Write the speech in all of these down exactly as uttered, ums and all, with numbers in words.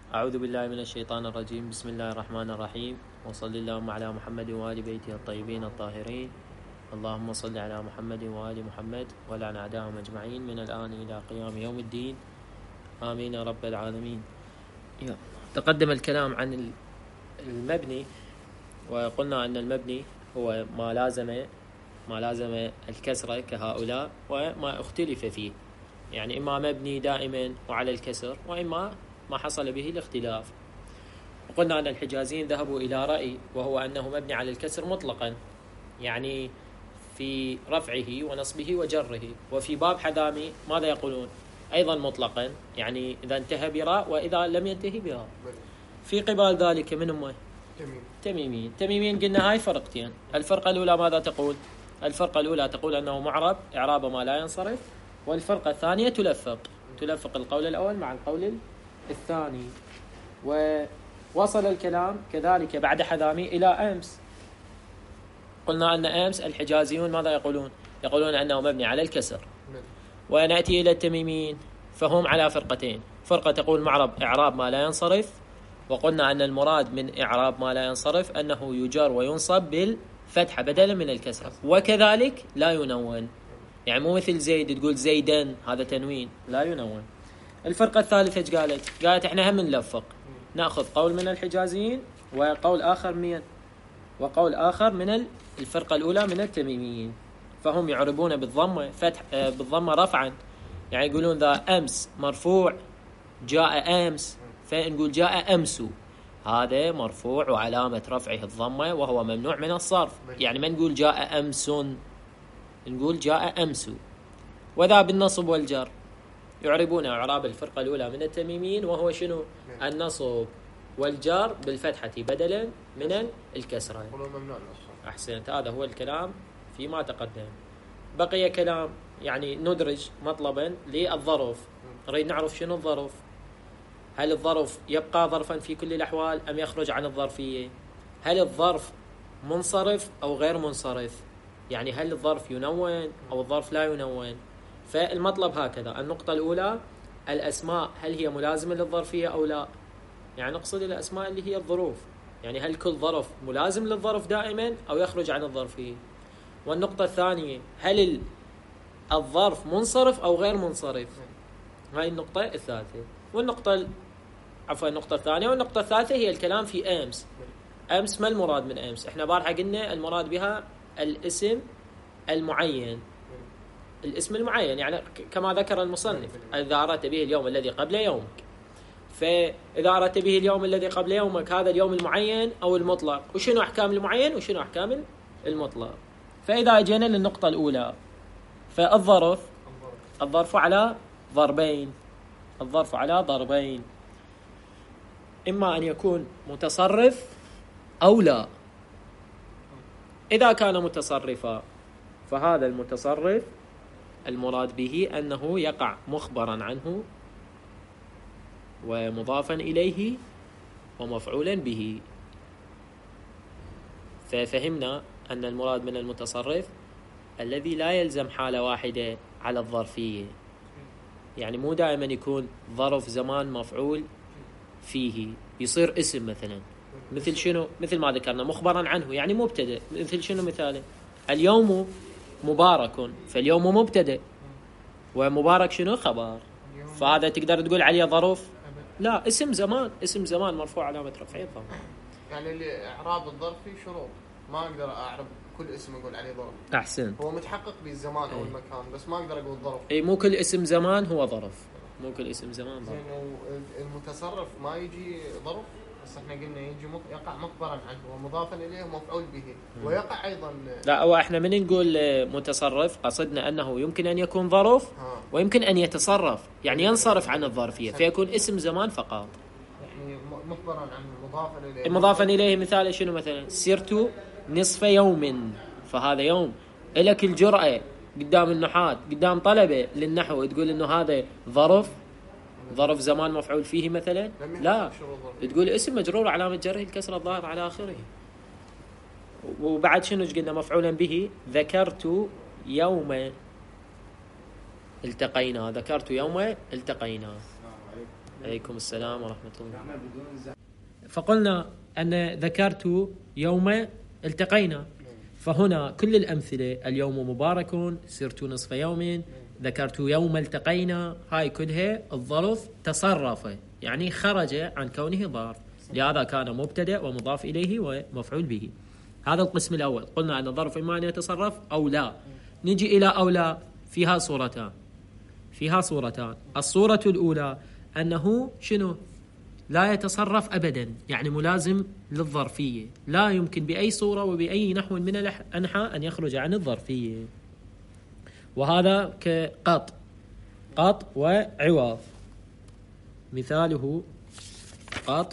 أعوذ بالله من الشيطان الرجيم. بسم الله الرحمن الرحيم، وصل اللهم على محمد وآل بيته الطيبين الطاهرين. اللهم صل على محمد وآل محمد ولعن أعداءهم أجمعين من الآن إلى قيام يوم الدين، آمين يا رب العالمين. تقدم الكلام عن المبني، وقلنا أن المبني هو ما لازم ما لازم الكسرة كهؤلاء وما اختلف فيه، يعني إما مبني دائما وعلى الكسر، وإما ما حصل به الاختلاف. وقلنا أن الحجازيين ذهبوا إلى رأي، وهو أنه مبني على الكسر مطلقا، يعني في رفعه ونصبه وجره. وفي باب حذامي ماذا يقولون؟ أيضا مطلقا، يعني إذا انتهى براء وإذا لم ينتهي براء. في قبال ذلك من هم؟ تميمين. تميمين قلنا هاي فرقتين. الفرقة الأولى ماذا تقول؟ الفرقة الأولى تقول أنه معرب إعراب ما لا ينصرف، والفرقة الثانية تلفق تلفق القول الأول مع القول الثاني. ووصل الكلام كذلك بعد حذامي إلى أمس. قلنا أن أمس الحجازيون ماذا يقولون؟ يقولون أنه مبني على الكسر. ونأتي إلى التميمين، فهم على فرقتين. فرقة تقول معرب إعراب ما لا ينصرف، وقلنا أن المراد من إعراب ما لا ينصرف أنه يجر وينصب بالفتحة بدلا من الكسرة، وكذلك لا ينون، يعني مو مثل زيد تقول زيدا هذا تنوين، لا ينون. الفرقة الثالثة قالت قالت احنا هم نلفق، نأخذ قول من الحجازيين وقول آخر من وقول آخر من الفرقة الأولى من التميميين. فهم يعربون بالضمة فتح بالضمة رفعا، يعني يقولون ذا أمس مرفوع جاء أمس، فنقول جاء أمس هذا مرفوع وعلامة رفعه الضمة وهو ممنوع من الصرف، يعني ما نقول جاء أمس، نقول جاء أمس. وذا بالنصب والجر يعربون إعراب الفرقة الأولى من التميميين، وهو شنو؟ النصب والجر بالفتحة بدلا من الكسرة. أحسنت، هذا هو الكلام فيما تقدم. بقي كلام يعني ندرج مطلبا للظرف. نريد نعرف شنو الظرف. هل الظرف يبقى ظرفا في كل الأحوال أم يخرج عن الظرفية؟ هل الظرف منصرف أو غير منصرف؟ يعني هل الظرف ينون أو الظرف لا ينون؟ فالمطلب هكذا. النقطة الأولى الأسماء، هل هي ملازمة للظرفية أو لا؟ يعني نقصد الأسماء اللي هي الظروف، يعني هل كل ظرف ملازم للظرف دائما أو يخرج عن الظرفية؟ والنقطة الثانية هل الظرف منصرف أو غير منصرف؟ هاي النقطة الثالثة. والنقطة عفوا النقطة الثانية والنقطة الثالثة هي الكلام في أمس. أمس ما المراد من أمس؟ إحنا بارحة قلنا المراد بها الاسم المعين، الاسم المعين يعني كما ذكر المصنف، إذا أردت به اليوم الذي قبل يومك، فإذا أردت به اليوم الذي قبل يومك هذا اليوم المعين أو المطلق، وشنو أحكام المعين وشنو أحكام المطلق. فإذا أجينا للنقطة الأولى، فالظرف الظرف على ضربين الظرف على ضربين إما أن يكون متصرف أو لا. إذا كان متصرفا فهذا المتصرف المراد به أنه يقع مخبرا عنه ومضافا إليه ومفعولا به. ففهمنا أن المراد من المتصرف الذي لا يلزم حالة واحدة على الظرفية، يعني مو دائما يكون ظرف زمان مفعول فيه، يصير اسم مثلا، مثل شنو؟ مثل ما ذكرنا مخبرا عنه، يعني مبتدأ. مثل شنو مثاله؟ اليوم مبارك، فاليوم مبتدأ ومبارك شنو؟ خبر. فهذا تقدر تقول عليه ظرف؟ لا، اسم زمان اسم زمان مرفوع علامة رفعه الضمة. يعني الإعراب الظرفي شروط، ما أقدر أعرب كل اسم أقول عليه ظرف. أحسن، هو متحقق بالزمان أو المكان، بس ما أقدر أقول ظرف. أي مو كل اسم زمان هو ظرف، مو كل اسم زمان ظرف. المتصرف ما يجي ظرف، بس احنا قلنا يجي مق... يقع مخبرا عنه ومضافا إليه ومفعول به، ويقع أيضا. لا، هو احنا من نقول متصرف قصدنا أنه يمكن أن يكون ظرف ها. ويمكن أن يتصرف، يعني ينصرف عن الظرفية فيكون اسم زمان فقط، يعني مخبرا عنه مضافا إليه. مضافا إليه مثال شنو؟ مثلا سرت نصف يوم، فهذا يوم. إلك الجرأة قدام النحاة قدام طلبة للنحو تقول إنه هذا ظرف ظرف زمان مفعول فيه مثلا؟ لا، تقول اسم مجرور علامة جره الكسرة الظاهرة على آخره. وبعد شنو قلنا مفعولا به؟ ذكرت يوم التقينا ذكرت يوم التقينا عليكم السلام ورحمة الله. فقلنا أن ذكرت يوم التقينا، فهنا كل الأمثلة اليوم مبارك، سرت نصف يوم، ذكرت يوم التقينا، هاي كلها الظرف تصرف يعني خرج عن كونه ظرف، لهذا كان مبتدأ ومضاف إليه ومفعول به. هذا القسم الأول. قلنا أن الظرف إما أن يتصرف أو لا. نجي إلى أو لا، فيها صورتان فيها صورتان الصورة الأولى أنه شنو؟ لا يتصرف أبدا، يعني ملازم للظرفية، لا يمكن بأي صورة وبأي نحو من الأنحاء أن يخرج عن الظرفية، وهذا كقط قط وعوض. مثاله قط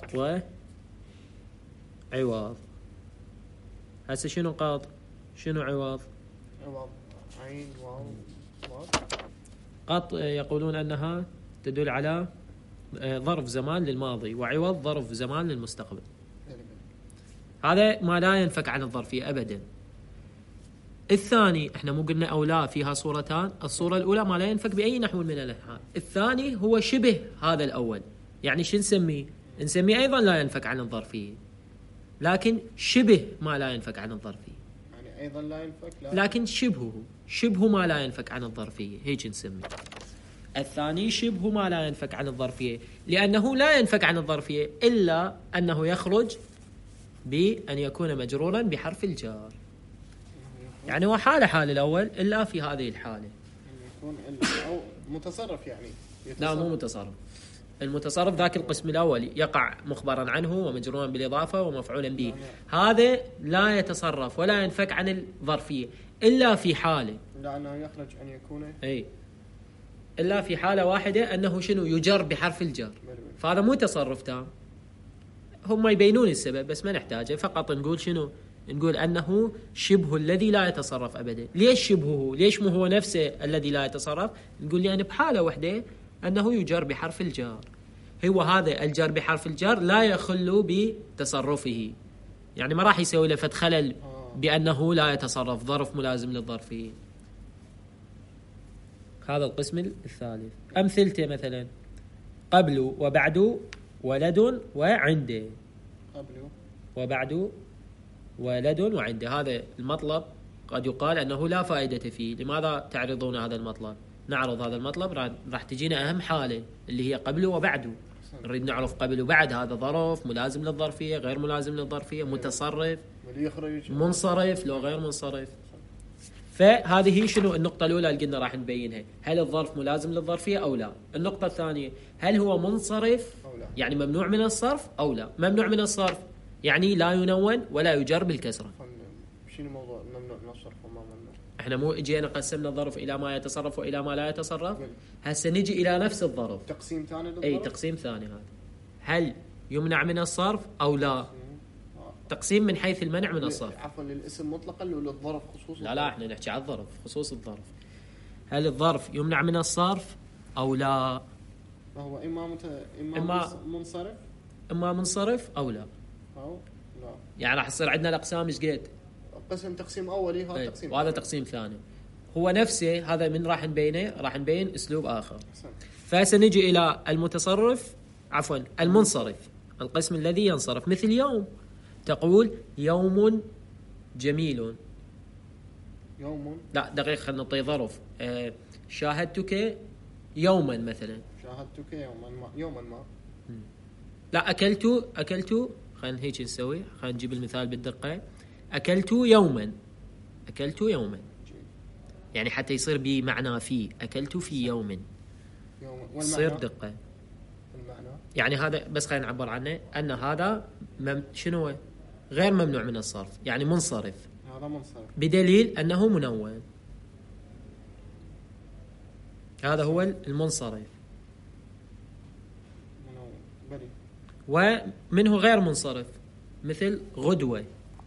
وعوض. هسه شنو قط؟ شنو عوض؟ عوض عين واو واو. قط يقولون أنها تدل على ظرف زمان للماضي، وعوض ظرف زمان للمستقبل. هذا ما لا ينفك عن الظرفية أبدا. الثاني احنا مو قلنا أو لا فيها صورتان، الصورة الأولى ما لا ينفك بأي نحو من الأنحاء، الثاني هو شبه هذا الأول، يعني شو نسميه؟ نسميه أيضا لا ينفك عن الظرفية، لكن شبه ما لا ينفك عن الظرفية، يعني أيضا لا ينفك لا. لكن شبهه شبه ما لا ينفك عن الظرفية، هيك نسميه. الثاني شبه ما لا ينفك عن الظرفية، لأنه لا ينفك عن الظرفية إلا أنه يخرج بأن يكون مجرورا بحرف الجار، يعني هو حال حال الأول إلا في هذه الحالة يكون أو متصرف، يعني يتصرف. لا مو متصرف، المتصرف ذاك القسم الأول يقع مخبرا عنه ومجرورا بالإضافة ومفعولا به، هذا لا يتصرف ولا ينفك عن الظرفية إلا في حالة، لأنه يخرج أن يكون أي إلا في حالة واحدة، أنه شنو؟ يجر بحرف الجر، فهذا مو تصرف تام. هم يبينون السبب بس ما نحتاجه، فقط نقول شنو؟ نقول أنه شبه الذي لا يتصرف أبدا. ليش شبهه؟ ليش مو هو نفسه الذي لا يتصرف؟ نقول لأن يعني بحالة واحدة أنه يجر بحرف الجر، هو هذا الجر بحرف الجر لا يخل بتصرفه، يعني ما راح يسوي له فد خلل بأنه لا يتصرف، ظرف ملازم للظرفية. هذا القسم الثالث. أمثلته مثلا قبل وبعد ولد وعنده. قبل وبعد ولد وعنده، هذا المطلب قد يقال أنه لا فائدة فيه. لماذا تعرضون هذا المطلب؟ نعرض هذا المطلب راح تجينا أهم حالة اللي هي قبل وبعد. نريد نعرف قبل وبعد، هذا ظرف ملازم للظرفية، غير ملازم للظرفية، متصرف، منصرف لو غير منصرف. فهذه شنو النقطة الأولى اللي قلنا راح نبينها، هل الظرف ملازم للظرفية أو لا. النقطة الثانية، هل هو منصرف يعني ممنوع من الصرف أو لا. ممنوع من الصرف يعني لا ينون ولا يجر بالكسرة. شنو موضوع ممنوع من الصرف وما ممنوع؟ احنا مو اجينا قسمنا الظرف إلى ما يتصرف وإلى ما لا يتصرف، هسه نجي إلى نفس الظرف، تقسيم ثاني للظرف. أي تقسيم ثاني هذا، هل يمنع من الصرف أو لا. تقسيم من حيث المنع من الصرف. عفوا للاسم مطلقا ولا الظرف خصوصا؟ لا لا احنا نحكي على الظرف، خصوص الظرف. هل الظرف يمنع من الصرف أو لا؟ فهو إما مت... إما, إما منصرف إما منصرف أو لا. أو لا. يعني راح يصير عندنا الأقسام ايش قد؟ قسم تقسيم أولي هذا ايه. تقسيم وهذا تقسيم ثاني. هو نفسه هذا من راح نبينه، راح نبين أسلوب آخر. فسنجي إلى المتصرف عفوا المنصرف، القسم الذي ينصرف، مثل يوم. تقول يوم جميل. يوم لا دقيقة خلينا نعطي ظرف. آه شاهدتك يوما مثلا. شاهدتك يوما ما. يوما ما. لا أكلت أكلت خلينا هيك نسوي، خلينا نجيب المثال بالدقة. أكلت يوما. أكلت يوما يعني حتى يصير بمعنى في. أكلت في يوم تصير دقة المعنى. يعني هذا بس خلينا نعبر عنه أن هذا مم شنو غير ممنوع من الصرف، يعني منصرف. هذا منصرف بدليل أنه منون. هذا هو المنصرف. منون بري. ومنه غير منصرف مثل غدوة.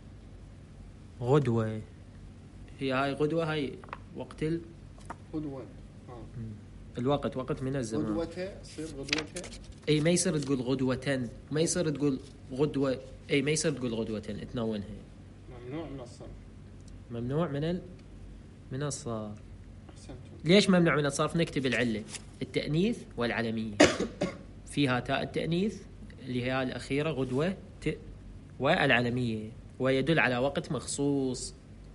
غدوة هي هاي غدوة، هاي وقت ال غدوة آه. الوقت وقت من الزمان. غدوته تصير غدوته. اي ما يصير تقول غدوة، ما يصير تقول غدوة، اي ما يصير تقول غدوة تنونها. ممنوع من الصرف. ممنوع من ال من الصرف. أحسنتم. ليش ممنوع من الصرف؟ نكتب العلة، التأنيث والعلمية. فيها تاء التأنيث اللي هي الأخيرة غدوة ت والعلمية، ويدل على وقت مخصوص،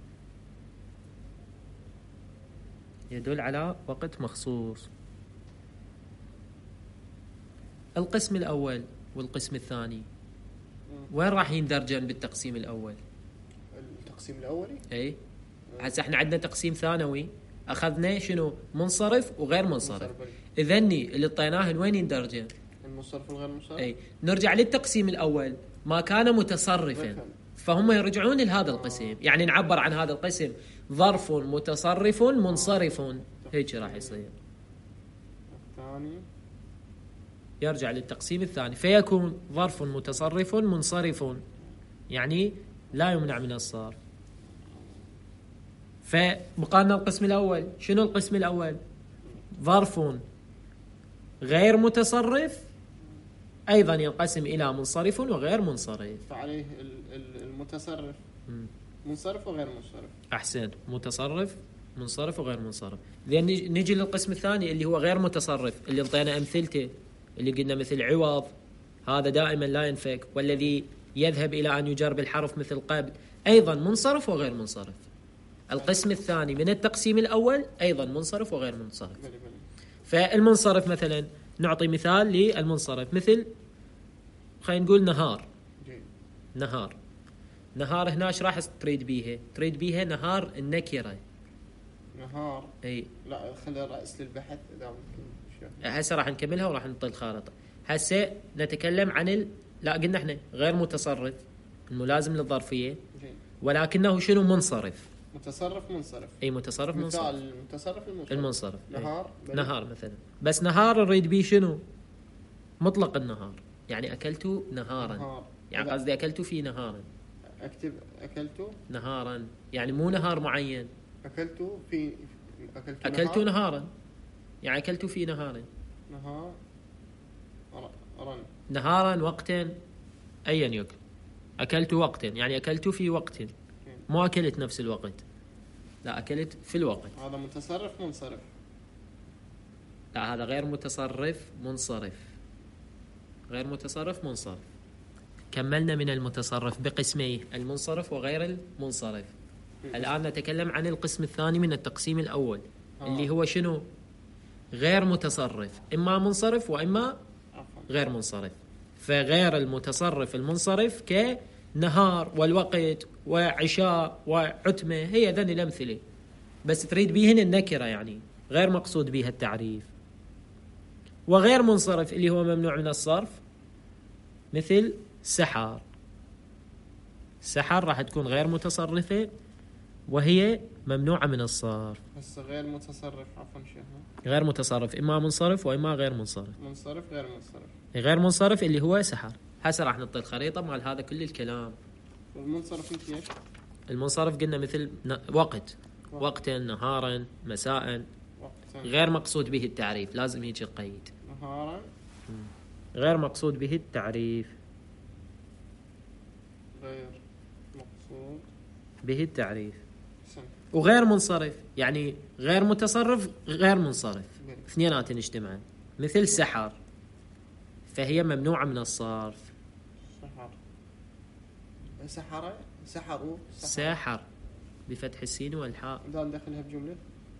يدل على وقت مخصوص. القسم الأول والقسم الثاني وين راح يندرجن بالتقسيم الأول؟ التقسيم الأولي؟ أي هسه احنا عندنا تقسيم ثانوي أخذنا شنو؟ منصرف وغير منصرف. إذني اللي طيناه وين يندرجن؟ المنصرف والغير منصرف. أي نرجع للتقسيم الأول، ما كان متصرفا فهم يرجعون لهذا القسم، يعني نعبر عن هذا القسم ظرف متصرف منصرف، هيك راح يصير. الثاني يرجع للتقسيم الثاني فيكون ظرف متصرف منصرف، يعني لا يمنع من الصرف. فبقى لنا القسم الأول. شنو القسم الأول؟ ظرف غير متصرف أيضا ينقسم إلى منصرف وغير منصرف. فعليه المتصرف م. منصرف وغير منصرف. أحسن، متصرف منصرف وغير منصرف. لأن نجي للقسم الثاني اللي هو غير متصرف، اللي انطينا أمثلته، اللي قلنا مثل عوض هذا دائما لا ينفك، والذي يذهب إلى أن يجر بالحرف مثل قبل، أيضا منصرف وغير منصرف. القسم الثاني من التقسيم الأول أيضا منصرف وغير منصرف. فالمنصرف مثلا نعطي مثال للمنصرف، مثل خلينا نقول نهار. نهار نهار هنا ايش راح تريد بيها؟ تريد بيها نهار النكرة. نهار اي لا خلي رأس للبحث اذا ممكن. هسه راح نكملها وراح نعطي الخارطة. هسه نتكلم عن ال... لا قلنا احنا غير متصرف الملازم للظرفية، ولكنه شنو؟ منصرف. متصرف منصرف. اي متصرف منصرف. مثال المتصرف المنصرف. المنصرف نهار نهار مثلا، بس نهار نريد بيه شنو؟ مطلق النهار، يعني أكلت نهارا نهار. يعني قصدي أكلت في نهارا. أكتب أكلت نهارا، يعني مو نهار معين. أكلت في أكلت, أكلت نهار. نهارا يعني أكلت في نهار. نهار رن. نهارا وقتا أيا يكن. أكلت وقتا يعني أكلت في وقت، مو أكلت نفس الوقت، لا أكلت في الوقت. هذا متصرف منصرف. لا هذا غير متصرف منصرف. غير متصرف منصرف. كملنا من المتصرف بقسميه المنصرف وغير المنصرف. الآن نتكلم عن القسم الثاني من التقسيم الأول آه. اللي هو شنو؟ غير متصرف، إما منصرف وإما غير منصرف. فغير المتصرف المنصرف كنهار والوقت وعشاء وعتمة، هي ذن الأمثلة، بس تريد بيهن النكرة، يعني غير مقصود بها التعريف. وغير منصرف اللي هو ممنوع من الصرف، مثل سحر. سحر راح تكون غير متصرفة وهي ممنوعة من الصرف. بس غير متصرف عفوا شيخ. غير متصرف إما منصرف وإما غير منصرف. منصرف غير منصرف. غير منصرف اللي هو سحر. هسه راح نعطي الخريطة مال هذا كل الكلام. المنصرف مثل ايش؟ المنصرف قلنا مثل وقت، وقتا، نهارا، مساء، وقتاً. غير مقصود به التعريف، لازم يجي قيد. نهارا غير مقصود به التعريف. غير مقصود به التعريف. سن. وغير منصرف يعني غير متصرف غير منصرف، اثنينات اجتماعا، مثل سحر فهي ممنوعة من الصرف. سحر سحر سحروا ساحر بفتح السين والحاء. ده ندخلها بجملة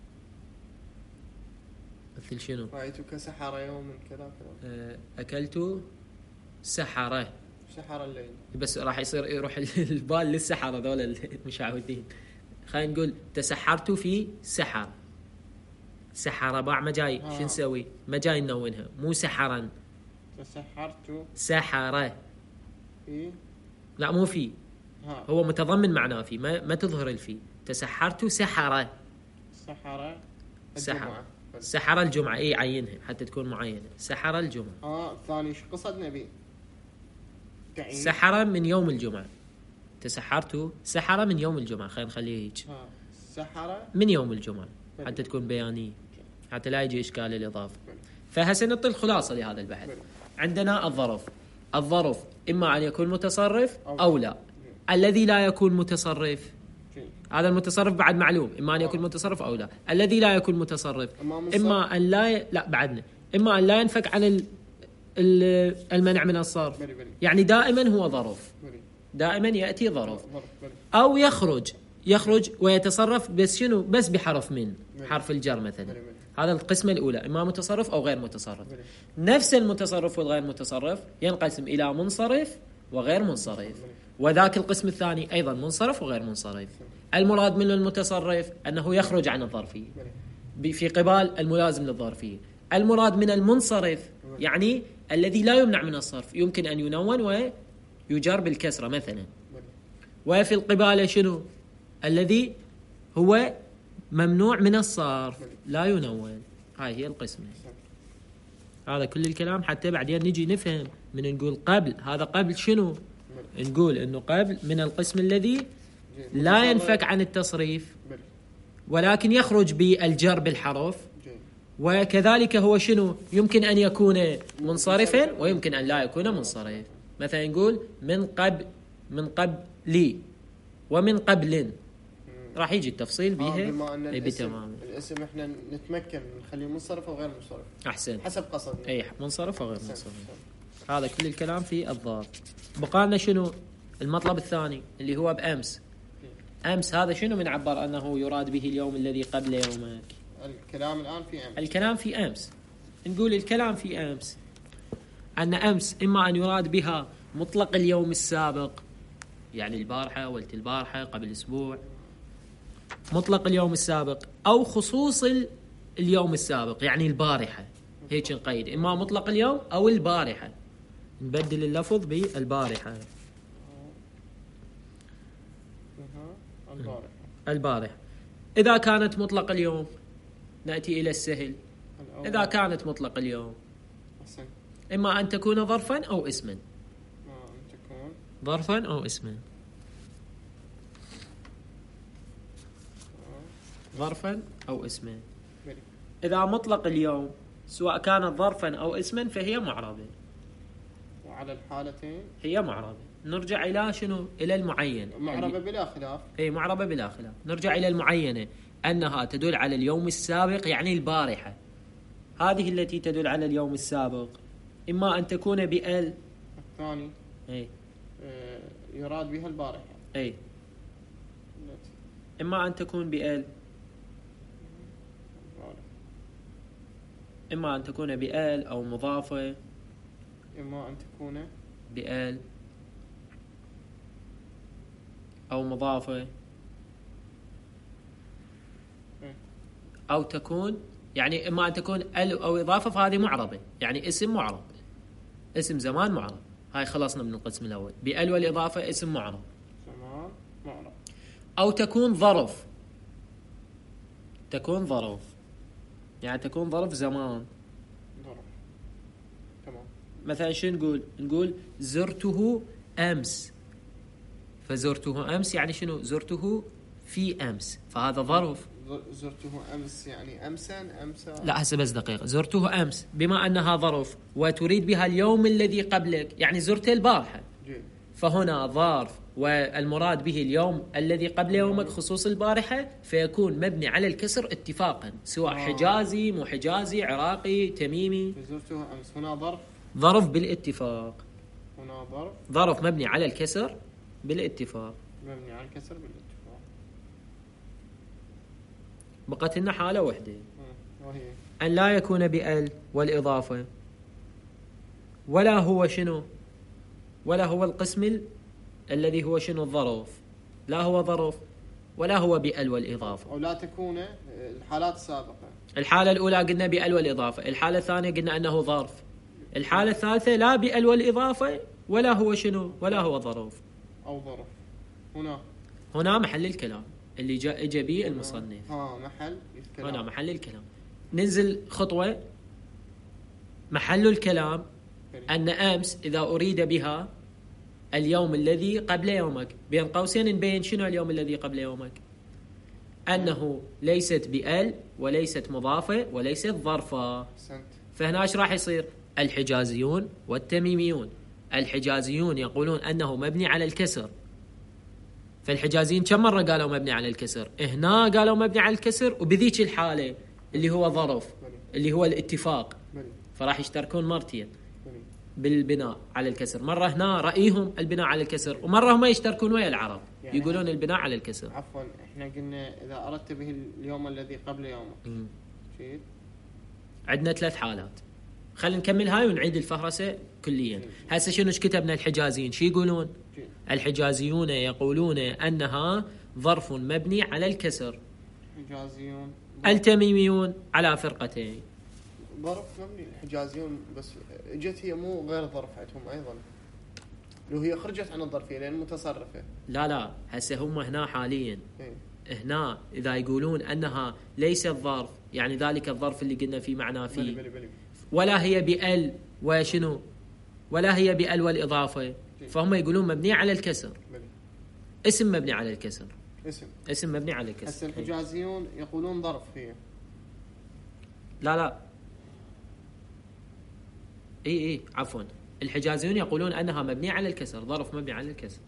مثل شنو؟ رأيتك سحر يوم كذا كذا. أكلت سحرة. سحر الليل. بس راح يصير يروح البال للسحرة ذول المشعوذين. خلينا نقول تسحرت في سحر. سحرة باع ما جاي آه. شو نسوي؟ ما جاي ننونها، مو سحرا. تسحرت سحرة. في لا مو في، ها. هو متضمن معناه في، ما, ما تظهر الفي. تسحرت سحرة. سحرة سحرة سحر الجمعة. اي عينها حتى تكون معينة. سحر الجمعة. اه ثاني شو قصدنا بيه؟ سحر من يوم الجمعة. تسحرت سحر من يوم الجمعة. خلينا نخليه هيك. اه سحر من يوم الجمعة حتى تكون بيانية، حتى لا يجي إشكال الإضافة. فهسه نعطي الخلاصة لهذا البحث. عندنا الظرف. الظرف إما أن يكون متصرف أو لا. الذي لا يكون متصرف، هذا المتصرف بعد معلوم، إما أن يكون متصرف أو لا. الذي لا يكون متصرف إما أن لا ي... لا بعدنا إما أن لا ينفك عن المنع من الصرف، يعني دائما هو ظرف، دائما يأتي ظرف. أو يخرج يخرج ويتصرف بس شنو؟ بس بحرف من، حرف الجر مثلا. هذا القسمة الأولى، إما متصرف أو غير متصرف. نفس المتصرف والغير متصرف ينقسم إلى منصرف وغير منصرف، وذاك القسم الثاني أيضا منصرف وغير منصرف. المراد من المتصرف أنه يخرج عن الظرفية في قبال الملازم للظرفية. المراد من المنصرف يعني الذي لا يمنع من الصرف، يمكن أن ينون ويجر بالكسرة مثلا. وفي القبالة شنو؟ الذي هو ممنوع من الصرف لا ينون. هاي هي القسمة. هذا كل الكلام حتى بعدين نجي نفهم من نقول قبل. هذا قبل شنو؟ نقول إنه قبل من القسم الذي لا ينفك عن التصريف ولكن يخرج بالجر بالحرف. وكذلك هو شنو؟ يمكن أن يكون منصرفا ويمكن أن لا يكون منصرف. مثلا نقول من قبل، من قبل لي، ومن قبل. راح يجي التفصيل بيها. آه بتمام. الاسم احنا نتمكن نخليه منصرف او غير منصرف. احسن. حسب قصدنا. اي منصرف او غير منصرف. هذا كل الكلام في الظرف. بقى لنا شنو؟ المطلب الثاني اللي هو بأمس. أمس هذا شنو من عبر أنه يراد به اليوم الذي قبل يومك؟ الكلام الآن في أمس. الكلام في أمس. نقول الكلام في أمس أن أمس إما أن يراد بها مطلق اليوم السابق، يعني البارحة ولت البارحة قبل أسبوع، مطلق اليوم السابق، أو خصوص اليوم السابق يعني البارحة. هيك نقيد، إما مطلق اليوم أو البارحة، نبدل اللفظ بالبارحة. البارحة. البارحة. إذا كانت مطلق اليوم نأتي إلى السهل. إذا كانت مطلق اليوم إما أن تكون ظرفا أو اسما. أن تكون ظرفا أو اسما. ظرفا أو اسما. إذا مطلق اليوم سواء كانت ظرفا أو اسما فهي معربة. وعلى الحالتين هي معربة. نرجع إلى شنو؟ إلى المعين. معربة بلا خلاف. إيه معربة بلا خلاف. نرجع إلى المعينة أنها تدل على اليوم السابق يعني البارحة. هذه التي تدل على اليوم السابق إما أن تكون بأل. الثاني إيه آه يراد بها البارحة. إيه إما أن تكون بأل، إما أن تكون بأل أو مضافة، إما أن تكون بأل أو مضافة، أو تكون يعني إما أن تكون ال أو إضافة، فهذه معربة يعني اسم معرب، اسم زمان معرب. هاي خلصنا من القسم الأول. بأل والإضافة اسم معرب. زمان معرب. أو تكون ظرف، تكون ظرف يعني تكون ظرف زمان. ظرف تمام. مثلا شو نقول؟ نقول زرته أمس، فزرته أمس يعني شنو؟ زرته في أمس، فهذا ظرف. زرته أمس يعني أمسا أمسا. لا هسه بس دقيقة. زرته أمس بما أنها ظرف وتريد بها اليوم الذي قبلك يعني زرت البارحة، فهنا ظرف والمراد به اليوم الذي قبل يومك خصوص البارحة، فيكون مبني على الكسر اتفاقا سواء آه. حجازي مو حجازي عراقي تميمي. زرته أمس هنا ظرف. ظرف بالاتفاق. هنا ظرف. ظرف مبني على الكسر بالاتفاق. مبني على الكسر بالاتفاق. بقت لنا حالة واحدة وهي أن لا يكون بأل والإضافة، ولا هو شنو؟ ولا هو القسم ال... الذي هو شنو؟ الظرف. لا هو ظرف ولا هو بأل والإضافة. أو لا تكون الحالات السابقة. الحالة الأولى قلنا بأل والإضافة، الحالة الثانية قلنا أنه ظرف، الحالة الثالثة لا بأل والإضافة ولا هو شنو؟ ولا هو ظرف أو ظرف. هنا هنا محل الكلام اللي جاء اجى به المصنف. ها محل الكلام. هنا محل الكلام. ننزل خطوة. محل الكلام أن أمس إذا أريد بها اليوم الذي قبل يومك، بين قوسين نبين شنو اليوم الذي قبل يومك، أنه ليست بأل وليست مضافة وليست ظرفة. فهنا ايش راح يصير؟ الحجازيون والتميميون. الحجازيون يقولون أنه مبني على الكسر، فالحجازيين كم مرة قالوا مبني على الكسر؟ هنا قالوا مبني على الكسر، وبذيك الحالة اللي هو ظرف اللي هو الاتفاق، فراح يشتركون مرتين. بالبناء على الكسر، مرة هنا رأيهم البناء على الكسر، ومرة هم يشتركون ويا العرب يعني يقولون البناء على الكسر. عفوا احنا قلنا إذا أردت به اليوم الذي قبل يومك شيء. عندنا ثلاث حالات، خلينا نكمل هاي ونعيد الفهرسة كليا. هسه شنو كتبنا الحجازيين شو يقولون؟ الحجازيون يقولون أنها ظرف مبني على الكسر. الحجازيون. التميميون على فرقتين. ظرف مبني الحجازيون، بس اجت هي مو غير ظرف عندهم ايضا، لو هي خرجت عن الظرفيه لان متصرفه. لا لا هسه هم هنا حاليا إيه؟ هنا اذا يقولون انها ليست ظرف، يعني ذلك الظرف اللي قلنا فيه معناه فيه، بلي بلي. ولا هي بال وشنو، ولا هي بال والاضافه، فهم يقولون مبني على الكسر. بلي. اسم مبني على الكسر. اسم اسم مبني على الكسر. هسه الحجازيون يقولون ظرف هي. لا لا اي اي عفوا، الحجازيون يقولون انها مبنيه على الكسر، ظرف مبني على الكسر.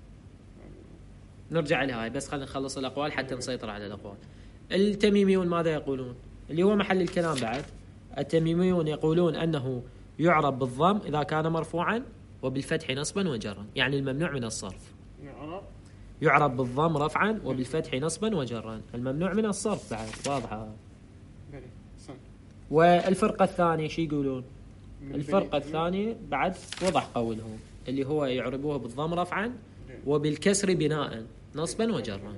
نرجع لها هاي بس خلينا نخلص الاقوال حتى نسيطر على الاقوال. التميميون ماذا يقولون؟ اللي هو محل الكلام بعد. التميميون يقولون انه يعرب بالضم اذا كان مرفوعا وبالفتح نصبا وجرا، يعني الممنوع من الصرف. يعرب يعرب بالضم رفعا وبالفتح نصبا وجرا، الممنوع من الصرف بعد واضحه. بلي. سم. والفرقه الثانيه شو يقولون؟ الفرقة الثانية بعد وضح قولهم اللي هو يعربوه بالضم رفعا وبالكسر بناء نصبا وجرا.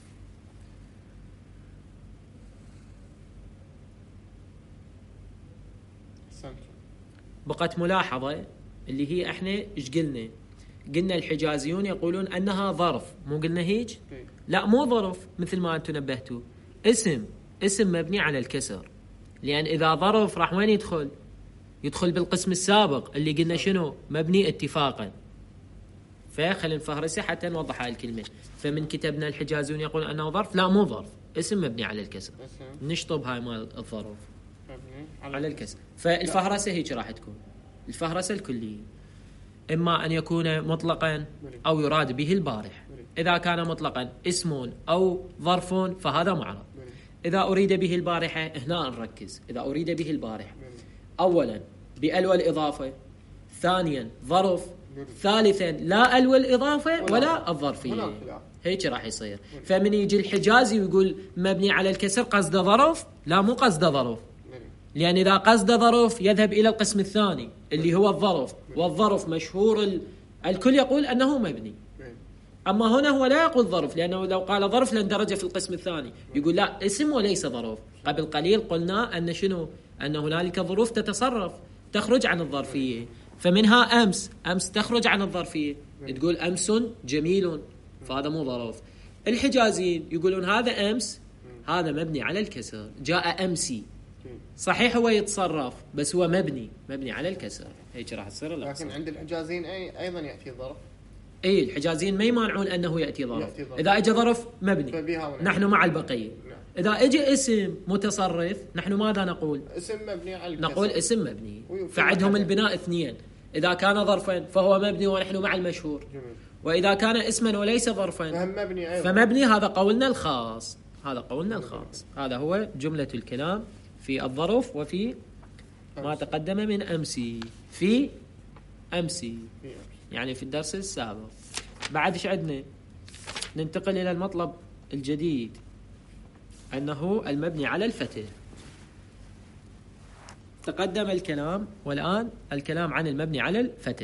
بقت ملاحظة اللي هي احنا ايش قلنا؟ قلنا الحجازيون يقولون انها ظرف، مو قلنا هيك؟ لا مو ظرف مثل ما انتم نبهتوا، اسم اسم مبني على الكسر، لان اذا ظرف راح وين يدخل؟ يدخل بالقسم السابق اللي قلنا شنو؟ مبني اتفاقا. فخلينا نفهرسه حتى نوضح هاي الكلمة. فمن كتبنا الحجازيون يقول أنه ظرف، لا مو ظرف، اسم مبني على الكسر. نشطب هاي مال الظرف على, على الكسر. فالفهرسة هيك راح تكون الفهرسة الكلية، إما أن يكون مطلقا أو يراد به البارح. إذا كان مطلقا اسم أو ظرف فهذا معرب. إذا أريد به البارحة هنا نركز. إذا أريد به البارحة أولا بأل والإضافة، ثانيا ظرف، ثالثا لا أل والإضافة ولا الظرفية. هيك راح يصير. فمن يجي الحجازي ويقول مبني على الكسر قصد ظرف، لا مو قصد ظرف، لأن إذا قصد ظرف يذهب إلى القسم الثاني اللي هو الظرف، والظرف مشهور ال... الكل يقول أنه مبني. أما هنا هو لا يقول ظرف، لأنه لو قال ظرف لاندرج في القسم الثاني. يقول لا اسم وليس ظرف. قبل قليل قلنا أن شنو؟ أن هنالك ظروف تتصرف تخرج عن الظرفية، فمنها أمس. أمس تخرج عن الظرفية، تقول أمس جميل، فهذا مو ظرف. الحجازيين يقولون هذا أمس، هذا مبني على الكسر، جاء أمسي، صحيح هو يتصرف بس هو مبني مبني على الكسر. هيك راح تصير. لكن عند الحجازيين أي أيضا يأتي ظرف. اي الحجازيين ما يمانعون انه ياتي ظرف. اذا اجى ظرف مبني نحن مع البقيه. اذا اجى اسم متصرف نحن ماذا نقول؟ اسم مبني على الكسر. نقول اسم مبني. فعندهم البناء اثنين، اذا كان ظرفا فهو مبني ونحن مع المشهور. جميل. واذا كان اسما وليس ظرفا فهم مبني أيضا. فمبني. هذا قولنا الخاص، هذا قولنا الخاص. هذا هو جملة الكلام في الظرف وفي ما تقدم من امسي. في امسي يعني في الدرس السابق. بعد ايش عندنا؟ ننتقل الى المطلب الجديد انه المبني على الفتح. تقدم الكلام والان الكلام عن المبني على الفتح.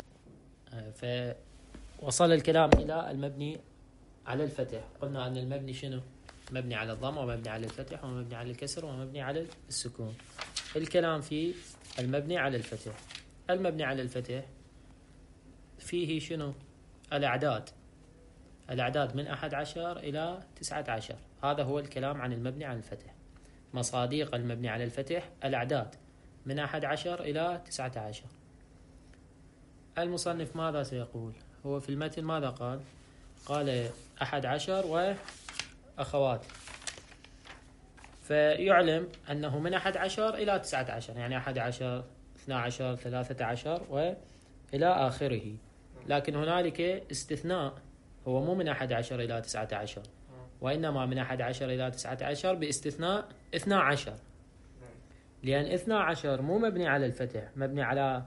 فوصل الكلام الى المبني على الفتح. قلنا ان المبني شنو؟ مبني على الضم ومبني على الفتح ومبني على الكسر ومبني على السكون. الكلام في المبني على الفتح. المبني على الفتح فيه شنو؟ الأعداد. الأعداد من أحد عشر إلى تسعة عشر. هذا هو الكلام عن المبني على الفتح. مصاديق المبني على الفتح الأعداد من أحد عشر إلى تسعة عشر. المصنف ماذا سيقول؟ هو في المتن ماذا قال؟ قال أحد عشر وأخوات، فيعلم أنه من أحد عشر إلى تسعة عشر، يعني أحد عشر، اثنا عشر، ثلاثة عشر وإلى آخره. لكن هنالك استثناء، هو مو من أحد عشر إلى تسعة عشر، وإنما من أحد عشر إلى تسعة عشر باستثناء اثنا عشر، لأن اثنا عشر مو مبني على الفتح، مبني على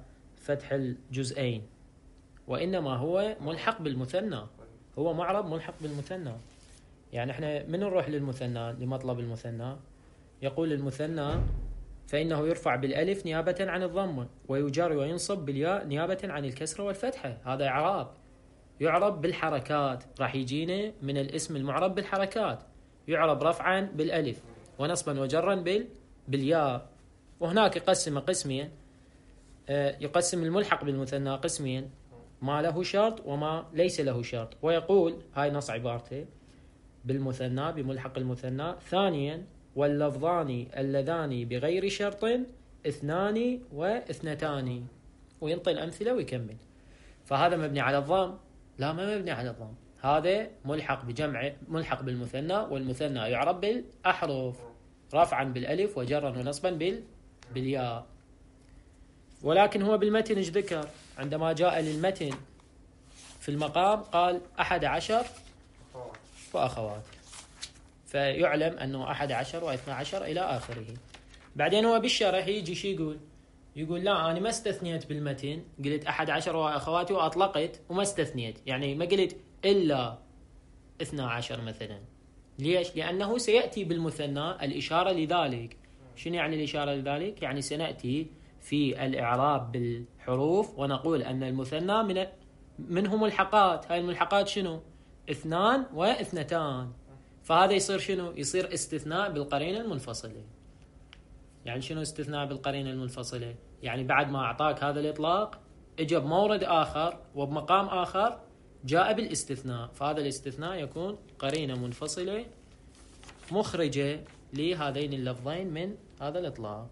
فتح الجزئين، وإنما هو ملحق بالمثنى، هو معرب ملحق بالمثنى. يعني احنا من نروح للمثنى لمطلب المثنى، يقول المثنى فإنه يرفع بالألف نيابة عن الضمة، ويجر وينصب بالياء نيابة عن الكسرة والفتحة. هذا إعراب، يعرب بالحركات، راح يجينا من الاسم المعرب بالحركات، يعرب رفعا بالألف ونصبا وجرا بال بالياء. وهناك يقسم قسمين، يقسم الملحق بالمثنى قسمين، ما له شرط وما ليس له شرط. ويقول هاي نص عبارته بالمثنى بملحق المثنى: ثانيا واللفظان اللذان بغير شرط اثنان واثنتان، وينطي الأمثلة ويكمل. فهذا مبني على الضم؟ لا، ما مبني على الضم، هذا ملحق بجمع، ملحق بالمثنى، والمثنى يعرب بالأحرف رفعا بالألف وجرا ونصبا بال بالياء. ولكن هو بالمتن ايش ذكر؟ عندما جاء للمتن في المقام قال أحد عشر وأخوات، فيعلم أنه أحد عشر واثنى عشر إلى آخره. بعدين هو بالشرح يجي شي يقول؟ يقول لا، أنا ما استثنيت بالمتن، قلت أحد عشر وأخواتي وأطلقت وما استثنيت، يعني ما قلت إلا اثنى عشر مثلا. ليش؟ لأنه سيأتي بالمثنى الإشارة لذلك. شنو يعني الإشارة لذلك؟ يعني سنأتي في الإعراب بالحروف ونقول أن المثنى من منه ملحقات. هاي الملحقات شنو؟ اثنان واثنتان. فهذا يصير شنو؟ يصير استثناء بالقرينة المنفصلة. يعني شنو استثناء بالقرينة المنفصلة؟ يعني بعد ما أعطاك هذا الإطلاق اجى بمورد آخر وبمقام آخر جاء بالاستثناء، فهذا الاستثناء يكون قرينة منفصلة مخرجة لهذين اللفظين من هذا الإطلاق.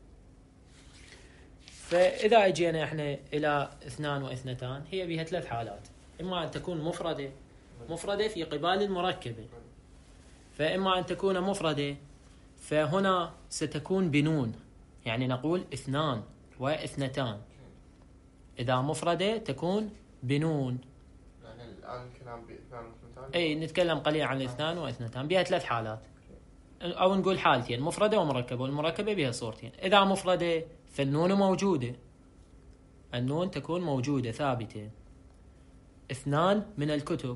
فإذا اجينا احنا إلى اثنان واثنتان، هي بها ثلاث حالات: إما أن تكون مفردة، مفردة في قبال المركبة، فإما أن تكون مفردة فهنا ستكون بنون، يعني نقول اثنان واثنتان. إذا مفردة تكون بنون. يعني الآن الكلام باثنان واثنتان؟ أي نتكلم قليلا عن الاثنان واثنتان، بها ثلاث حالات، أو نقول حالتين: مفردة ومركبة، والمركبة بها صورتين. إذا مفردة فالنون موجودة، النون تكون موجودة ثابتة. اثنان من الكتب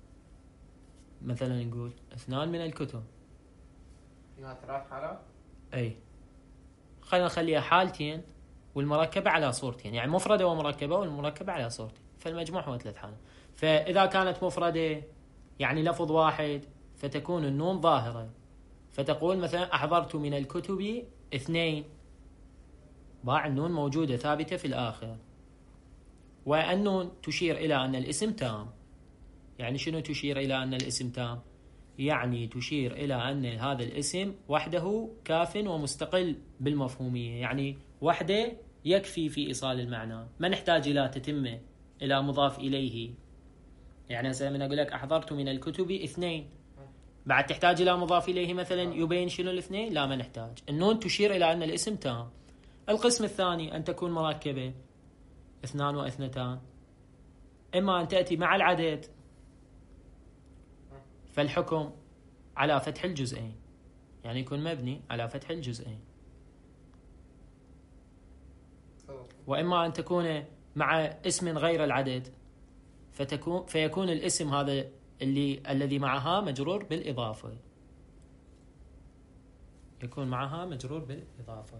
مثلا، نقول اثنان من الكتب، فيها ثلاث حالات؟ أي خلينا نخليها حالتين والمركبة على صورتين، يعني مفردة ومركبة والمركبة على صورتين، فالمجموع هو ثلاث حالات. فإذا كانت مفردة يعني لفظ واحد فتكون النون ظاهرة، فتقول مثلا أحضرت من الكتب اثنين، باع النون موجودة ثابتة في الآخر. والنون تشير إلى أن الاسم تام. يعني شنو تشير إلى أن الاسم تام؟ يعني تشير إلى أن هذا الاسم وحده كاف ومستقل بالمفهومية، يعني وحده يكفي في إيصال المعنى، ما نحتاج إلى تتمة إلى مضاف إليه. يعني هسه من أقول لك أحضرت من الكتب اثنين، بعد تحتاج إلى مضاف إليه مثلا يبين شنو الاثنين؟ لا، ما نحتاج. النون تشير إلى أن الاسم تام. القسم الثاني أن تكون مركبة، اثنان واثنتان، إما أن تأتي مع العدد فالحكم على فتح الجزئين، يعني يكون مبني على فتح الجزئين، وإما أن تكون مع اسم غير العدد فتكون فيكون الاسم هذا اللي الذي معها مجرور بالإضافة، يكون معها مجرور بالإضافة.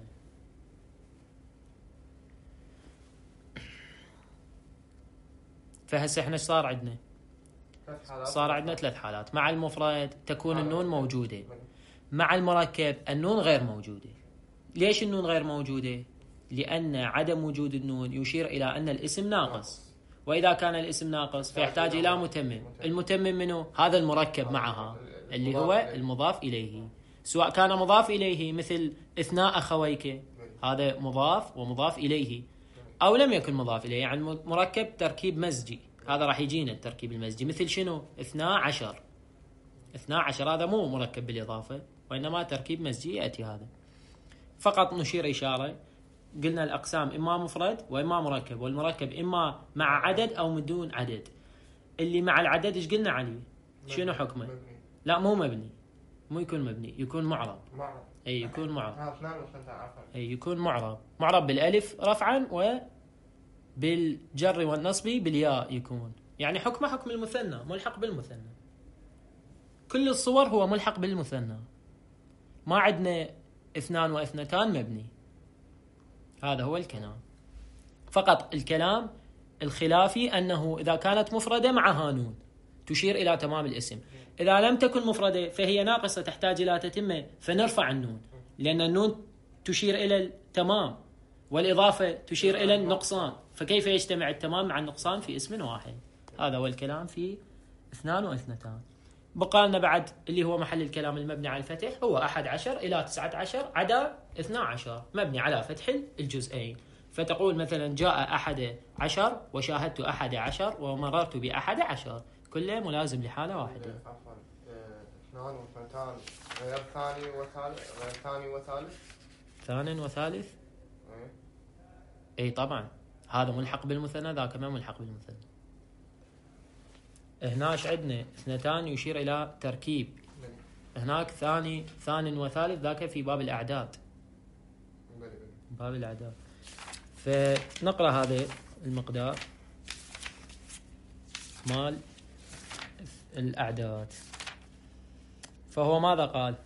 فهسه احنا صار عندنا صار عندنا ثلاث حالات: مع المفرد تكون النون موجودة، مع المركب النون غير موجودة. ليش النون غير موجودة؟ لأن عدم وجود النون يشير إلى أن الاسم ناقص، وإذا كان الاسم ناقص فيحتاج إلى متمم. المتمم منه؟ هذا المركب معها اللي هو المضاف إليه، سواء كان مضاف إليه مثل إثناء أخويك، هذا مضاف ومضاف إليه، أو لم يكن مضاف إليه، يعني مركب تركيب مزجي، هذا راح يجينا التركيب المزجي. مثل شنو؟ اثنا عشر، اثنا عشر هذا مو مركب بالإضافة وإنما تركيب مزجي يأتي. هذا فقط نشير إشارة، قلنا الأقسام إما مفرد وإما مركب، والمركب إما مع عدد أو من دون عدد. اللي مع العدد إيش قلنا عليه؟ شنو حكمه؟ مبني. لا، مو مبني، مو يكون مبني، يكون معرب. معرب. أي يكون معرب. ها اثنان وثلاثة عفوا. أي يكون معرب، معرب بالألف رفعا بالجر والنصب بالياء يكون، يعني حكمه حكم المثنى ملحق بالمثنى. كل الصور هو ملحق بالمثنى، ما عندنا اثنان واثنتان مبني. هذا هو الكلام. فقط الكلام الخلافي أنه إذا كانت مفردة معها نون تشير إلى تمام الاسم، إذا لم تكن مفردة فهي ناقصة تحتاج إلى تتمة فنرفع النون، لأن النون تشير إلى التمام والإضافة تشير إلى النقصان، فكيف يجتمع التمام مع النقصان في اسم واحد؟ هذا هو الكلام في اثنان واثنتان. بقى لنا بعد اللي هو محل الكلام المبني على الفتح، هو أحد عشر إلى تسعة عشر عدا اثنا عشر مبني على فتح الجزئين. فتقول مثلا جاء أحد عشر وشاهدت أحد عشر ومررت بأحد عشر، كله ملازم لحالة واحدة. اثنان واثنتان غير ثاني وثالث، غير ثاني وثالث، ثاني وثالث. ايه اي طبعا هذا ملحق بالمثنى، ذاك ما ملحق بالمثنى. هناك عندنا اثنتان يشير إلى تركيب، هناك ثاني ثاني وثالث ذاك في باب الأعداد، باب الأعداد. فنقرأ هذا المقدار مال الأعداد. فهو ماذا قال؟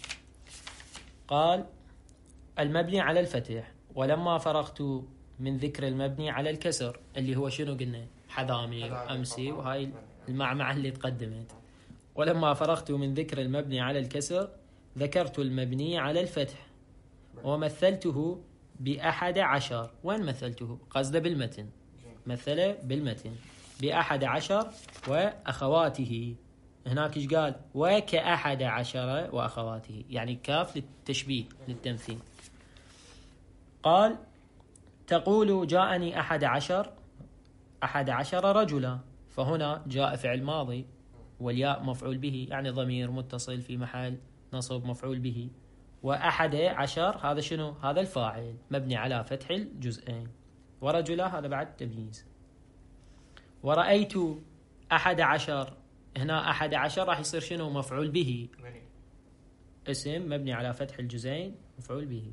قال المبني على الفتح، ولما فرغت من ذكر المبني على الكسر اللي هو شنو قلنا؟ حذامير أمسي وهاي المعمعة اللي تقدمت. ولما فرغت من ذكر المبني على الكسر ذكرت المبني على الفتح ومثلته بأحد عشر. وين مثلته؟ قصده بالمتن، مثله بالمتن بأحد عشر وأخواته. هناك إيش قال؟ وكأحد عشر وأخواته، يعني كاف للتشبيه للتمثيل. قال تقول جاءني أحد عشر أحد عشر رجلا، فهنا جاء فعل ماضي والياء مفعول به، يعني ضمير متصل في محل نصب مفعول به. وأحد عشر هذا شنو؟ هذا الفاعل مبني على فتح الجزئين، ورجلا هذا بعد تمييز. ورأيت أحد عشر، هنا أحد عشر راح يصير شنو؟ مفعول به، اسم مبني على فتح الجزئين مفعول به.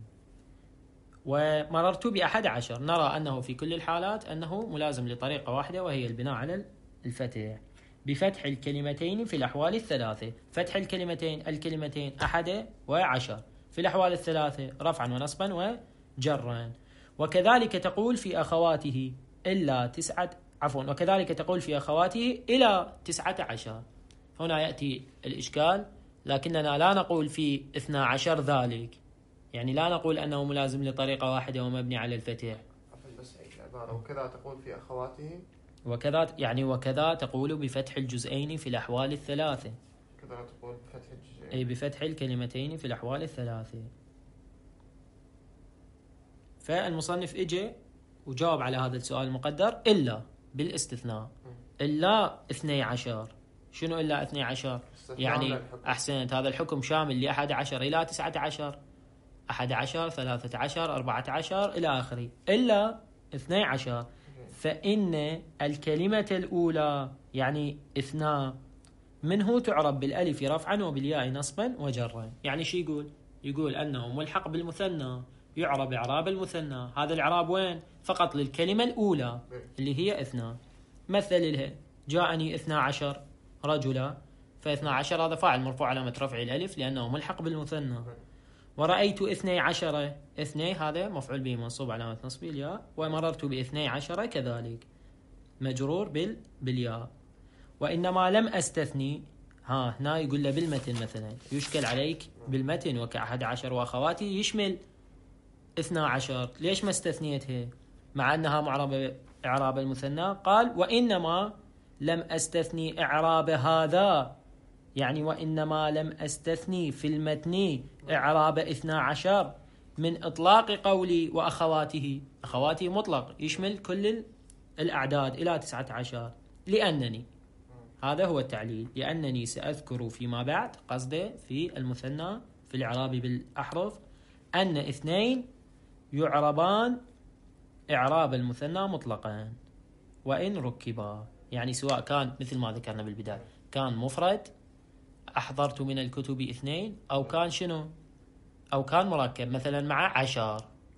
ومررت بأحد عشر، نرى أنه في كل الحالات أنه ملازم لطريقة واحدة وهي البناء على الفتح بفتح الكلمتين في الأحوال الثلاثة. فتح الكلمتين الكلمتين أحد وعشر، في الأحوال الثلاثة رفعا ونصبا وجرا. وكذلك تقول في أخواته إلا تسعة عفوا وكذلك تقول في أخواته إلى تسعة عشر. هنا يأتي الإشكال، لكننا لا نقول في اثنا عشر ذلك، يعني لا نقول أنه ملازم لطريقة واحدة ومبني على الفتح. بس عبارة وكذا تقول في أخواته، وكذا يعني وكذا تقول بفتح الجزئين في الأحوال الثلاثة، كذا تقول بفتح الجزئين أي بفتح الكلمتين في الأحوال الثلاثة. فالمصنف إجي وجاوب على هذا السؤال المقدر إلا بالاستثناء. إلا اثني عشر، شنو إلا اثني عشر؟ يعني أحسنت، هذا الحكم شامل لأحد عشر إلى تسعة عشر، أحد عشر ثلاثة عشر أربعة عشر إلى آخره، إلا اثني عشر. فإن الكلمة الأولى يعني اثنا منه تعرب بالألف رفعا وبالياء نصبا وجرا. يعني شو يقول؟ يقول أنه ملحق بالمثنى يعرب إعراب المثنى. هذا الإعراب وين؟ فقط للكلمة الأولى اللي هي اثنا. مثل لها جاءني اثنا عشر رجلا، فاثنا عشر هذا فاعل مرفوع علامة رفع الألف لأنه ملحق بالمثنى. ورأيت اثني عشر، اثني هذا مفعول به منصوب علامة نصبه الياء. ومررت باثني عشر كذلك مجرور بال بالياء. وإنما لم أستثني، ها هنا يقول له بالمتن مثلا يشكل عليك بالمتن وكأحد عشر وأخواتي يشمل اثنا عشر، ليش ما استثنيتها مع أنها معربة إعراب المثنى؟ قال وإنما لم أستثني إعراب هذا، يعني وإنما لم أستثني في المتن إعراب اثنا عشر من إطلاق قولي وأخواته. أخواته مطلق يشمل كل الأعداد إلى تسعة عشر، لأنني هذا هو التعليل، لأنني سأذكر فيما بعد قصده في المثنى في الإعراب بالأحرف أن اثنين يعربان إعراب المثنى مطلقا وإن ركبا، يعني سواء كان مثل ما ذكرنا بالبداية كان مفرد أحضرت من الكتب اثنين، أو كان شنو؟ أو كان مركب مثلا مع عشر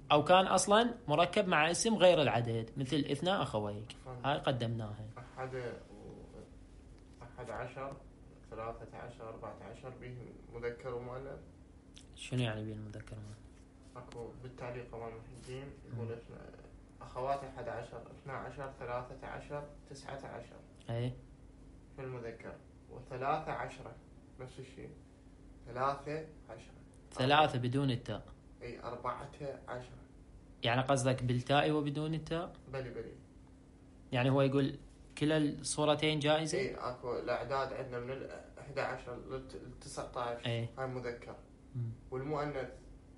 أو كان أصلا مركب مع اسم غير العدد مثل اثنى أخويك، هاي قدمناها. أحد و... أحد عشر، ثلاثة عشر، أربعة عشر به مذكر ومؤنث. شنو يعني به المذكر ومؤنث؟ أكو بالتعليق مال محي الدين يقول أخوات أحد عشر، اثنى عشر، ثلاثة عشر، تسعة عشر. أي في المذكر. وثلاثة عشرة نفس الشيء، ثلاثة عشرة. ثلاثة بدون التاء. أي أربعة عشرة. يعني قصدك بالتاء وبدون التاء؟ بلي بلي. يعني هو يقول كلا الصورتين جائزة؟ اي اكو الاعداد عندنا من ال احد عشر لل تسعة عشر. اي هاي مذكر. مم. والمؤنث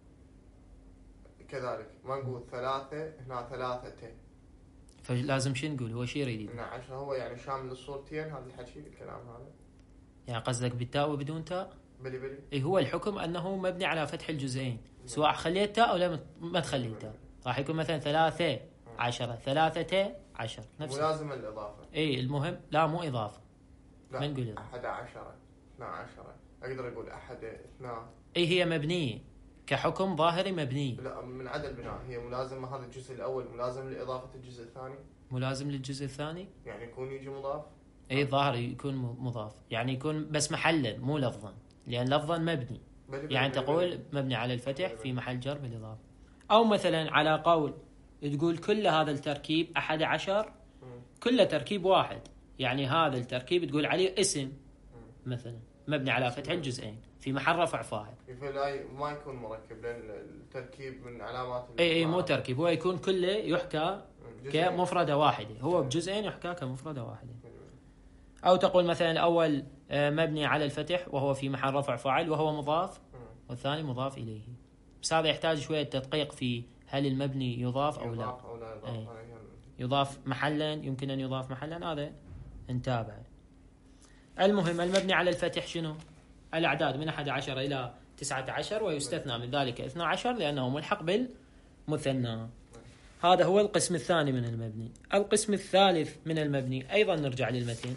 كذلك، ما نقول ثلاثة، هنا ثلاثة. فلازم شو نقول؟ هو شو يريد؟ اثنا عشر هو يعني شامل الصورتين، هذا الحكي الكلام هذا. يعني قصدك بالتاء وبدون تاء؟ بلي بلي. اي هو الحكم انه مبني على فتح الجزئين، سواء خليت تاء او لا ما تخليت تاء. راح يكون مثلا ثلاثة عشرة، ثلاثة عشر نفس. ولازم الاضافة. اي المهم لا مو اضافة. لا ما نقول أحد عشر، اثنا عشر، اقدر اقول احد اثنان. اي هي مبنية كحكم ظاهري مبني. لا من عدد البناء هي ملازمة، هذا الجزء الاول ملازم لاضافة الجزء الثاني. ملازم للجزء الثاني. يعني يكون يجي مضاف. اي ظاهري يكون مضاف، يعني يكون بس محلا مو لفظا، لان لفظا مبني. بلي بلي يعني بلي تقول بلي. مبني على الفتح في محل جر بالاضافة. او مثلا على قول تقول كل هذا التركيب أحد عشر كله تركيب واحد، يعني هذا التركيب تقول عليه اسم مثلا مبني على فتح الجزئين في محل رفع فاعل. فلا ما يكون مركب لان التركيب من علامات. اي اي مو تركيب، هو يكون كله يحكى جزئين. كمفردة واحدة، هو بجزئين يحكى كمفردة واحدة. او تقول مثلا الاول مبني على الفتح وهو في محل رفع فاعل وهو مضاف، والثاني مضاف اليه. بس هذا يحتاج شوية تدقيق في هل المبني يضاف او لا. يضاف أو لا يضاف. أي. يضاف محلا، يمكن ان يضاف محلا، هذا نتابعه. المهم المبني على الفتح شنو؟ الاعداد من أحد عشر الى تسعة عشر، ويستثنى من ذلك اثنا عشر لانه ملحق بالمثنى. هذا هو القسم الثاني من المبني. القسم الثالث من المبني ايضا نرجع للمتين.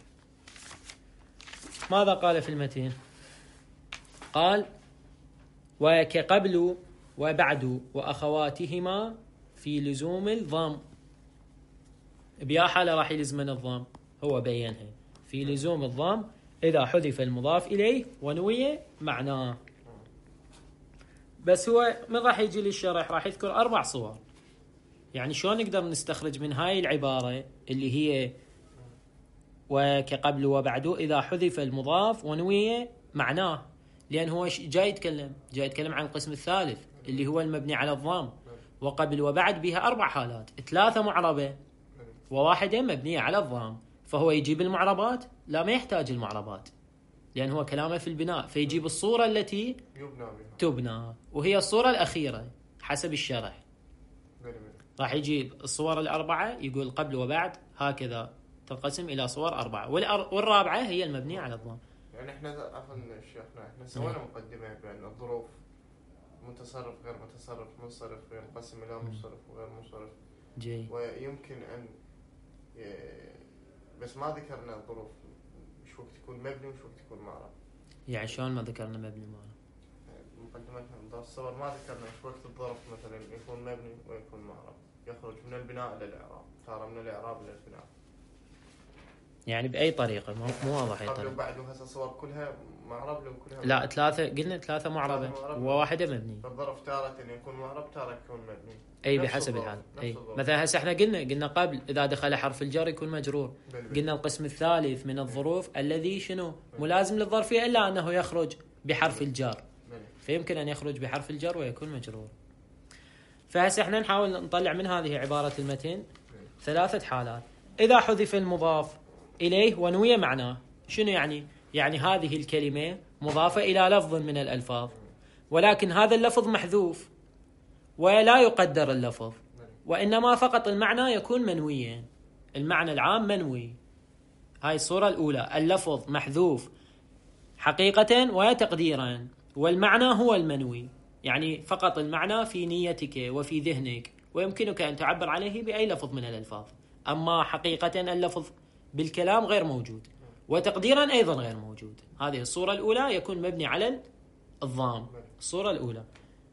ماذا قال في المتين؟ قال وكقبل وبعد واخواتهما في لزوم الضم. بيا حالة راح يلزمن الضم، هو بينها في لزوم الضم إذا حذف المضاف إليه ونوي معناه. بس هو من راح يجي للشرح راح يذكر أربع صور. يعني شلون نقدر نستخرج من هاي العبارة اللي هي وكقبل وبعد إذا حذف المضاف ونوي معناه، لأن هو جاي يتكلم جاي يتكلم عن القسم الثالث اللي هو المبني على الضم. وقبل وبعد بها أربع حالات، ثلاثة معربة وواحدة مبنية على الضم. فهو يجيب المعربات؟ لا ما يحتاج المعربات، لأن هو كلامه في البناء، فيجيب الصورة التي يبنى بها. تبنى، وهي الصورة الأخيرة حسب الشرح. بلي بلي. راح يجيب الصور الأربعة، يقول قبل وبعد هكذا تنقسم إلى صور أربعة، والأر... والرابعة هي المبنية على الضم. يعني احنا عفوا شيخنا احنا سوينا مقدمة بأن الظروف متصرف غير متصرف، منصرف غير منقسم إلى منصرف وغير منصرف. جي. ويمكن أن ي... بس ما ذكرنا الظروف شو وقت يكون مبني وشو وقت يكون معرب. يعني شلون ما ذكرنا مبني معرب؟ مقدمتنا من دار الصور ما ذكرنا شو وقت الظرف مثلا يكون مبني ويكون معرب، يخرج من البناء إلى الإعراب، ترى من الإعراب إلى البناء. يعني بأي طريقة؟ مو مو واضح أي قبل طريقة. وبعد هسه الصور كلها معرب لو كلها لا ثلاثة، قلنا ثلاثة معربة وواحدة مبني. الظرف تارة يكون معرب تارة يكون مبني. اي بحسب الحال. اي مثلا هسه احنا قلنا قلنا قبل اذا دخل حرف الجر يكون مجرور. قلنا القسم الثالث من الظروف الذي شنو ملازم للظرفيه الا انه يخرج بحرف الجر، فيمكن ان يخرج بحرف الجر ويكون مجرور. فهسه احنا نحاول نطلع من هذه عباره المتن ثلاثه حالات. اذا حذف المضاف اليه ونوي معناه، شنو يعني؟ يعني هذه الكلمه مضافه الى لفظ من الالفاظ، ولكن هذا اللفظ محذوف ولا يقدر اللفظ، وإنما فقط المعنى يكون منويا، المعنى العام منوي. هاي الصورة الأولى، اللفظ محذوف حقيقة وتقديرا، والمعنى هو المنوي، يعني فقط المعنى في نيتك وفي ذهنك، ويمكنك أن تعبر عليه بأي لفظ من الألفاظ. أما حقيقة اللفظ بالكلام غير موجود، وتقديرا أيضا غير موجود. هذه الصورة الأولى يكون مبني على الضام، الصورة الأولى.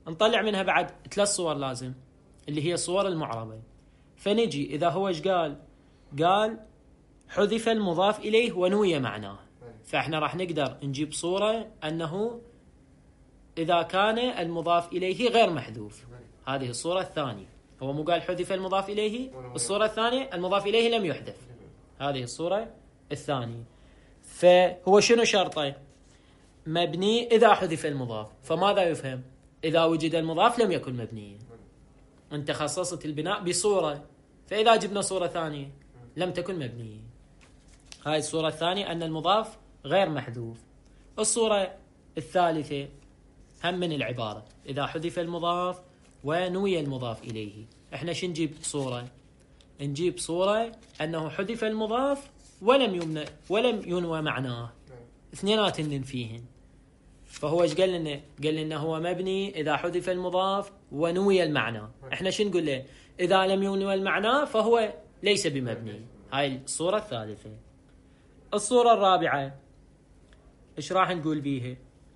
نطلع منها بعد ثلاث صور لازم، اللي هي الصور المعربة. فنجي إذا هو إيش قال؟ قال حذف المضاف إليه ونوي معناه، فإحنا راح نقدر نجيب صورة أنه إذا كان المضاف إليه غير محذوف. هذه الصورة الثانية، هو مو قال حذف المضاف إليه، الصورة الثانية المضاف إليه لم يحذف، هذه الصورة الثانية. فهو شنو شرطه؟ مبني إذا حذف المضاف. فماذا يفهم؟ إذا وجد المضاف لم يكن مبنيا. أنت خصصت البناء بصورة، فإذا جبنا صورة ثانية لم تكن مبنية. هاي الصورة الثانية أن المضاف غير محذوف. الصورة الثالثة هم من العبارة إذا حذف المضاف ونوي المضاف إليه. إحنا شو نجيب صورة؟ نجيب صورة أنه حذف المضاف ولم يمنع ولم ينوى معناه، اثنينات ننفيهن. فهو ايش قال لنا؟ قال لنا هو مبني إذا حذف المضاف ونوي المعنى. إحنا شو نقول له؟ إذا لم ينوى المعنى فهو ليس بمبني. هاي الصورة الثالثة. الصورة الرابعة ايش راح نقول بيها؟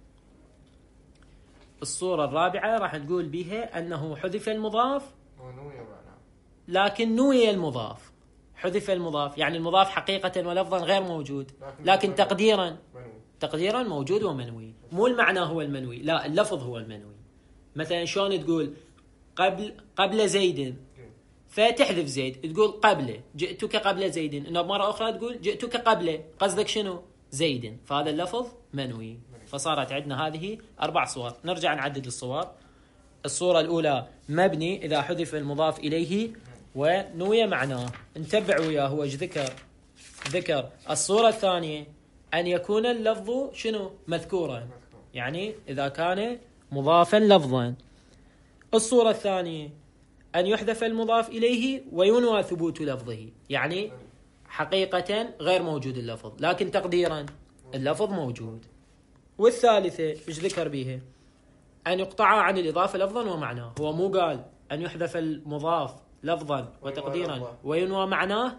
الصورة الرابعة راح نقول بيها أنه حذف المضاف ونوي معناه، لكن نوي المضاف. حذف المضاف يعني المضاف حقيقة ولفظا غير موجود، لكن تقديرا تقديرا موجود ومنوي. مو المعنى هو المنوي، لا اللفظ هو المنوي. مثلا شلون تقول قبل قبل زيد فتحذف زيد، تقول قبله جئتك قبل زيد، انه مرة أخرى تقول جئتك قبله، قصدك شنو؟ زيد، فهذا اللفظ منوي. فصارت عندنا هذه أربع صور. نرجع نعدد الصور. الصورة الأولى مبني إذا حذف المضاف إليه ونوي معناه. نتبع وياه هو ايش ذكر؟ ذكر الصورة الثانية أن يكون اللفظ شنو؟ مذكورا، يعني إذا كان مضافا لفظا. الصورة الثانية أن يحذف المضاف إليه وينوى ثبوت لفظه، يعني حقيقة غير موجود اللفظ لكن تقديرا اللفظ موجود. والثالثة ايش ذكر بيها؟ أن يقطع عن الإضافة لفظا ومعناه. هو مو قال أن يحذف المضاف لفظا وتقديرا وينوى معناه؟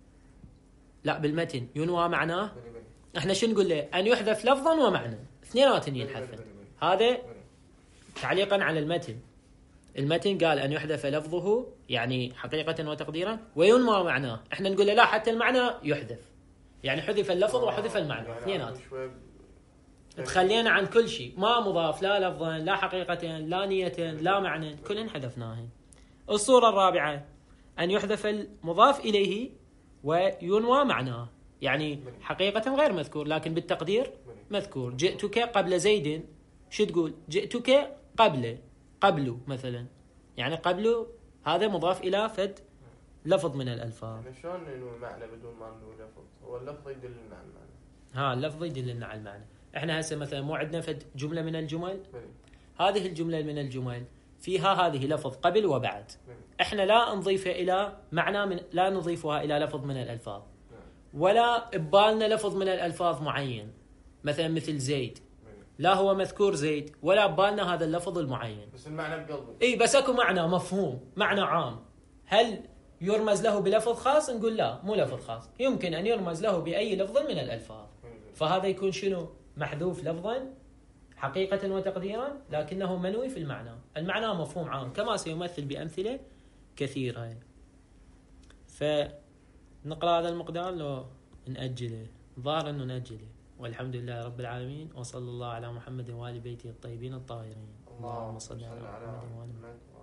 لا، بالمتن ينوى معناه. احنا شو نقول له؟ أن يحذف لفظا ومعنى، اثنينات ينحذفن. هذا تعليقا على المتن. المتن قال أن يحذف لفظه يعني حقيقة وتقديرا وينوى معناه، احنا نقول له لا، حتى المعنى يحذف، يعني حذف اللفظ وحذف المعنى اثنينات. تخلينا عن كل شيء، ما مضاف لا لفظا لا حقيقة لا نية لا معنى، كلن حذفناه. الصورة الرابعة أن يحذف المضاف إليه وينوى معناه، يعني حقيقة غير مذكور لكن بالتقدير مذكور. جئتك قبل زيد، شو تقول؟ جئتك قبل قبله مثلا، يعني قبله هذا مضاف إلى فد لفظ من الألفاظ. شلون ننوي معنى بدون ما ننوي لفظ؟ هو اللفظ يدلنا على المعنى. ها اللفظ يدلنا على المعنى. احنا هسه مثلا مو عندنا فد جملة من الجمل، هذه الجملة من الجمل فيها هذه لفظ قبل وبعد، احنا لا نضيفها إلى معنى من لا نضيفها إلى لفظ من الألفاظ، ولا ببالنا لفظ من الألفاظ معين، مثلا مثل زيد، لا هو مذكور زيد ولا ببالنا هذا اللفظ المعين، بس المعنى بقلبه. اي بس اكو معنى مفهوم، معنى عام. هل يرمز له بلفظ خاص؟ نقول لا، مو لفظ خاص، يمكن أن يرمز له بأي لفظ من الألفاظ. فهذا يكون شنو؟ محذوف لفظا حقيقة وتقديرا لكنه منوي في المعنى. المعنى مفهوم عام كما سيمثل بأمثلة كثيرة. فنقرأ هذا المقدار لو نأجله؟ ظاهر أنه نأجله. والحمد لله رب العالمين، وصلى الله على محمد وآل بيته الطيبين الطاهرين. اللهم صل على محمد وآل محمد.